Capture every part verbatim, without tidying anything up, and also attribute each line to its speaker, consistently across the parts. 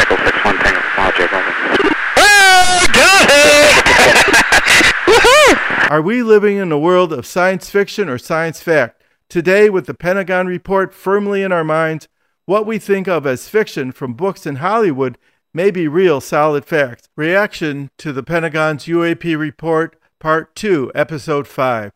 Speaker 1: Echo six one Tango Logic, over.
Speaker 2: Oh, got it! Woohoo!
Speaker 3: Are we living in a world of science fiction or science fact? Today, with the Pentagon report firmly in our minds, what we think of as fiction from books in Hollywood may be real solid facts. Reaction to the Pentagon's U A P report, Part two, Episode five.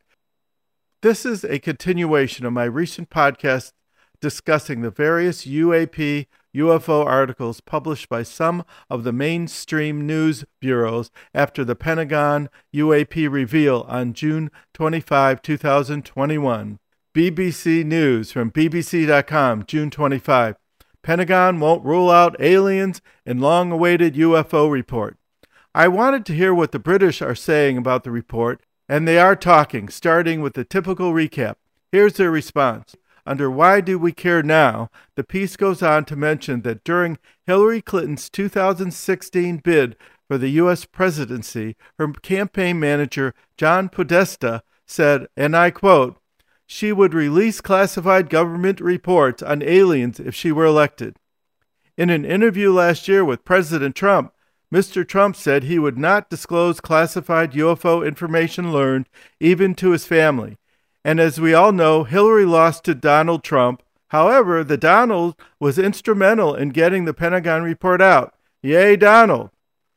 Speaker 3: This is a continuation of my recent podcast discussing the various U A P U F O articles published by some of the mainstream news bureaus after the Pentagon U A P reveal on June twenty-fifth, two thousand twenty-one. B B C News from B B C dot com, June twenty-fifth. Pentagon won't rule out aliens in long-awaited U F O report. I wanted to hear what the British are saying about the report, and they are talking, starting with the typical recap. Here's their response. Under Why Do We Care Now, the piece goes on to mention that during Hillary Clinton's two thousand sixteen bid for the U S presidency, her campaign manager, John Podesta, said, and I quote, she would release classified government reports on aliens if she were elected. In an interview last year with President Trump, Mister Trump said he would not disclose classified U F O information learned even to his family. And as we all know, Hillary lost to Donald Trump. However, the Donald was instrumental in getting the Pentagon report out. Yay, Donald!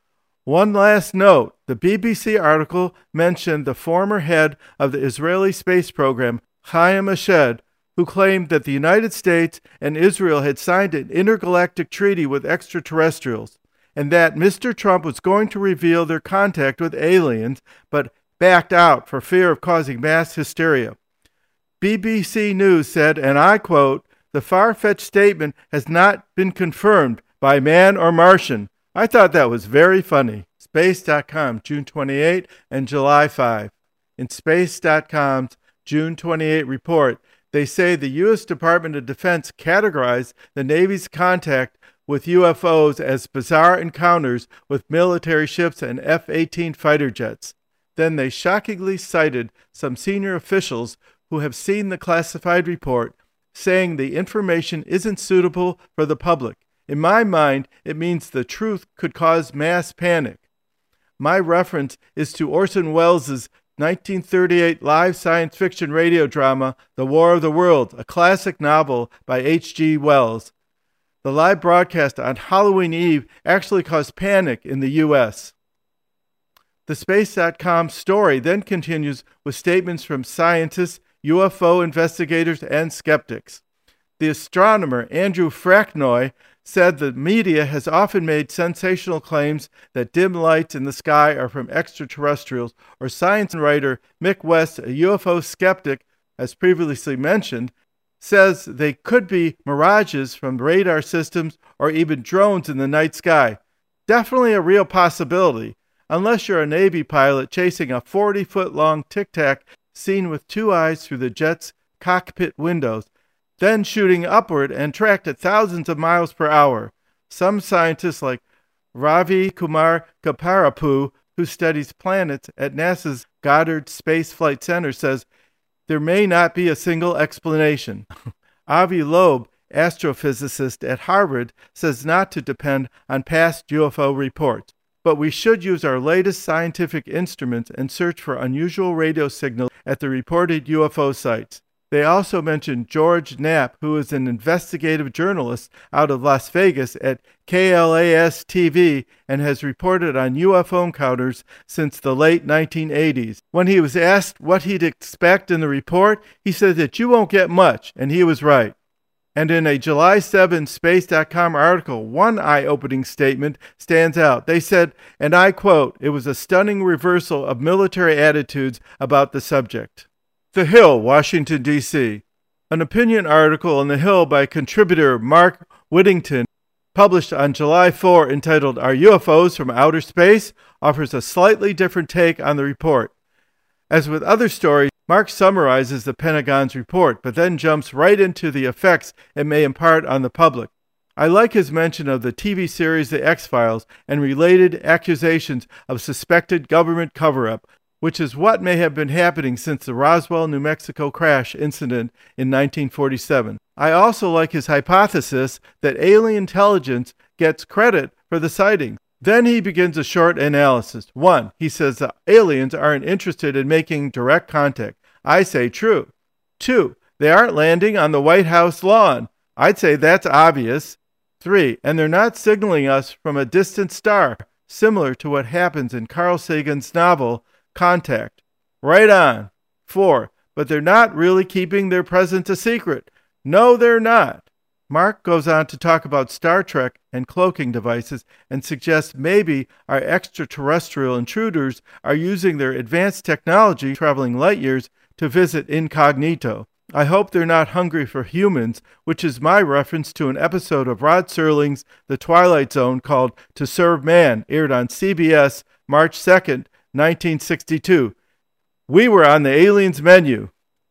Speaker 3: One last note. The B B C article mentioned the former head of the Israeli space program, Chaim Eshed, who claimed that the United States and Israel had signed an intergalactic treaty with extraterrestrials, and that Mister Trump was going to reveal their contact with aliens, but backed out for fear of causing mass hysteria. B B C News said, and I quote, the far-fetched statement has not been confirmed by man or Martian. I thought that was very funny. Space dot com, June twenty-eighth and July fifth. In Space dot com's June twenty-eighth report, they say the U S Department of Defense categorized the Navy's contact with U F Os as bizarre encounters with military ships and F eighteen fighter jets. Then they shockingly cited some senior officials who have seen the classified report, saying the information isn't suitable for the public. In my mind, it means the truth could cause mass panic. My reference is to Orson Welles' nineteen thirty-eight live science fiction radio drama, The War of the Worlds, a classic novel by H G Wells. The live broadcast on Halloween Eve actually caused panic in the U S The Space dot com story then continues with statements from scientists, U F O investigators, and skeptics. The astronomer Andrew Fracknoy said the media has often made sensational claims that dim lights in the sky are from extraterrestrials, or science writer Mick West, a U F O skeptic, as previously mentioned, says they could be mirages from radar systems or even drones in the night sky. Definitely a real possibility, unless you're a Navy pilot chasing a forty-foot-long Tic Tac seen with two eyes through the jet's cockpit windows, then shooting upward and tracked at thousands of miles per hour. Some scientists like Ravi Kumar Kaparapu, who studies planets at NASA's Goddard Space Flight Center, says there may not be a single explanation. Avi Loeb, astrophysicist at Harvard, says not to depend on past U F O reports, but we should use our latest scientific instruments and search for unusual radio signals at the reported U F O sites. They also mentioned George Knapp, who is an investigative journalist out of Las Vegas at K L A S T V and has reported on U F O encounters since the late nineteen eighties. When he was asked what he'd expect in the report, he said that you won't get much, and he was right. And in a July seventh Space dot com article, one eye-opening statement stands out. They said, and I quote, it was a stunning reversal of military attitudes about the subject. The Hill, Washington, D C An opinion article in The Hill by contributor Mark Whittington, published on July fourth, entitled Are U F Os from Outer Space?, offers a slightly different take on the report. As with other stories, Mark summarizes the Pentagon's report, but then jumps right into the effects it may impart on the public. I like his mention of the T V series The X-Files and related accusations of suspected government cover-up, which is what may have been happening since the Roswell, New Mexico crash incident in nineteen forty-seven. I also like his hypothesis that alien intelligence gets credit for the sighting. Then he begins a short analysis. One, he says the aliens aren't interested in making direct contact. I say true. Two, they aren't landing on the White House lawn. I'd say that's obvious. Three, and they're not signaling us from a distant star, similar to what happens in Carl Sagan's novel, Contact. Right on. Four, but they're not really keeping their presence a secret. No, they're not. Mark goes on to talk about Star Trek and cloaking devices and suggests maybe our extraterrestrial intruders are using their advanced technology, traveling light years, to visit incognito. I hope they're not hungry for humans, which is my reference to an episode of Rod Serling's The Twilight Zone called To Serve Man, aired on C B S March second, nineteen sixty-two. We were on the aliens menu.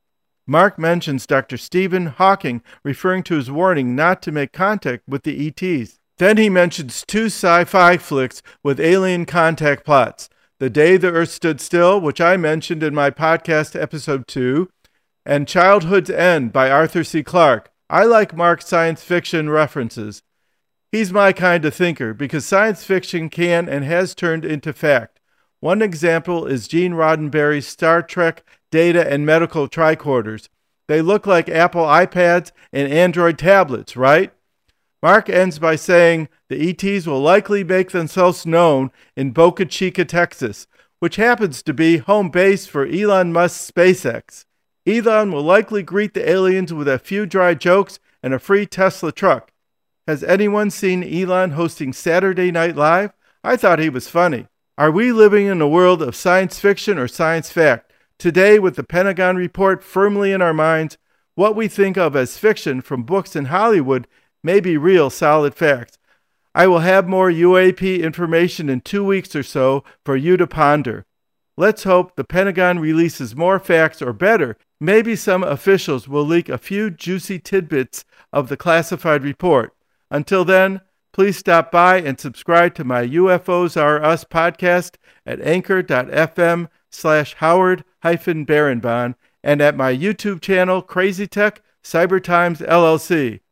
Speaker 3: Mark mentions Doctor Stephen Hawking referring to his warning not to make contact with the E Ts. Then he mentions two sci-fi flicks with alien contact plots. The Day the Earth Stood Still, which I mentioned in my podcast episode two, and Childhood's End by Arthur C. Clarke. I like Mark's science fiction references. He's my kind of thinker because science fiction can and has turned into fact. One example is Gene Roddenberry's Star Trek data and medical tricorders. They look like Apple iPads and Android tablets, right? Mark ends by saying the E Ts will likely make themselves known in Boca Chica, Texas, which happens to be home base for Elon Musk's SpaceX. Elon will likely greet the aliens with a few dry jokes and a free Tesla truck. Has anyone seen Elon hosting Saturday Night Live? I thought he was funny. Are we living in a world of science fiction or science fact? Today, with the Pentagon report firmly in our minds, what we think of as fiction from books in Hollywood may be real solid facts. I will have more U A P information in two weeks or so for you to ponder. Let's hope the Pentagon releases more facts, or better, maybe some officials will leak a few juicy tidbits of the classified report. Until then, please stop by and subscribe to my U F Os Are Us podcast at anchor.fm slash Howard hyphen Barenbaum and at my YouTube channel, Crazy Tech Cyber Times L L C.